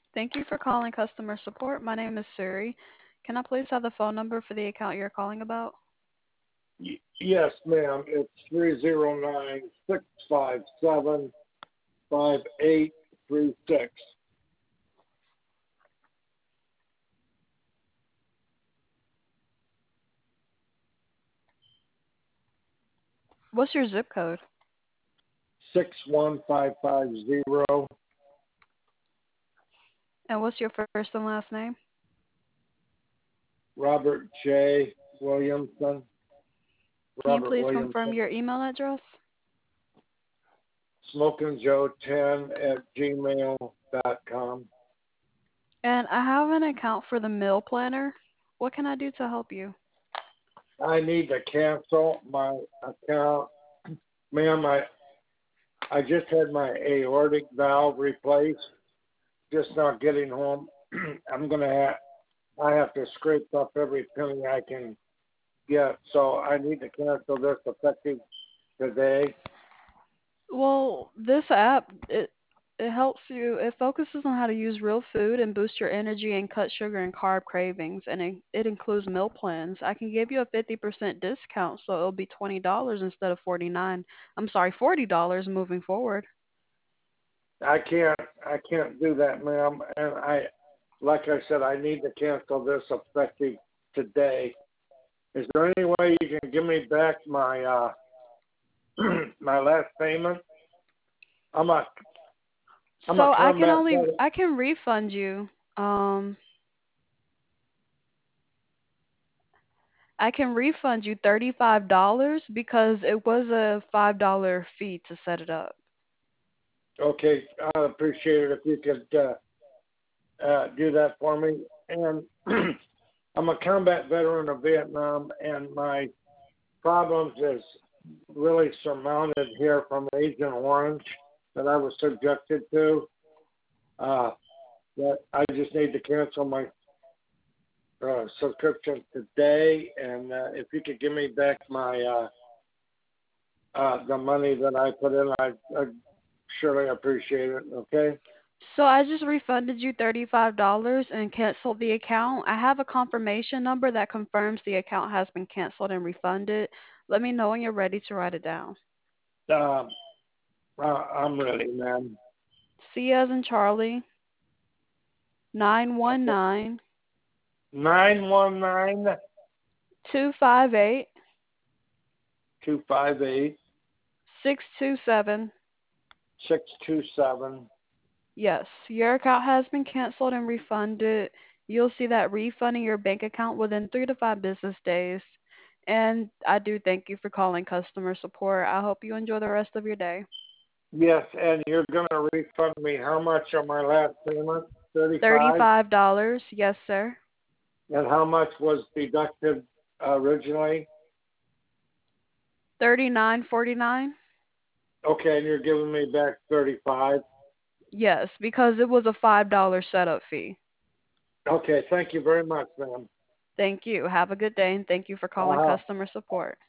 Thank you for calling customer support. My name is Suri. Can I please have the phone number for the account you're calling about? Yes, ma'am. It's 309-657-5836. What's your zip code? 61550. And what's your first and last name? Robert J. Williamson. Can you Robert please confirm Williamson. your email address? SmokingJoe10@gmail.com. And I have an account for the meal planner. What can I do to help you? I need to cancel my account. Ma'am, I just had my aortic valve replaced. Just not getting home. I have to scrape up every penny I can get. So I need to cancel this effective today. Well, this app it helps you. It focuses on how to use real food and boost your energy and cut sugar and carb cravings, and it includes meal plans. I can give you a 50% discount, so it'll be $20 instead of 49. I'm sorry, $40 moving forward. I can't do that, ma'am. And like I said, I need to cancel this effective today. Is there any way you can give me back my my last payment? I'm a I'm a So combat vet. I can refund you. Um, I can refund you $35 because it was a $5 fee to set it up. Okay, I'd appreciate it if you could do that for me. And I'm a combat veteran of Vietnam, and my problems is really surmounted here from Agent Orange that I was subjected to. Uh, that I just need to cancel my subscription today, and if you could give me back my the money that I put in, I surely appreciate it. Okay. So I just refunded you $35 and canceled the account. I have a confirmation number that confirms the account has been canceled and refunded. Let me know when you're ready to write it down. Um, I'm ready, ma'am. C as in Charlie, 919 919 258 258 627. 627. Yes, your account has been canceled and refunded. You'll see that refund in your bank account within 3 to 5 business days. And I do thank you for calling customer support. I hope you enjoy the rest of your day. Yes, and you're going to refund me how much on my last payment? 35. $35. Yes, sir. And how much was deducted originally? 39.49. Okay, and you're giving me back 35. Yes, because it was a $5 setup fee. Okay, thank you very much, ma'am. Thank you. Have a good day and thank you for calling Uh-huh. customer support.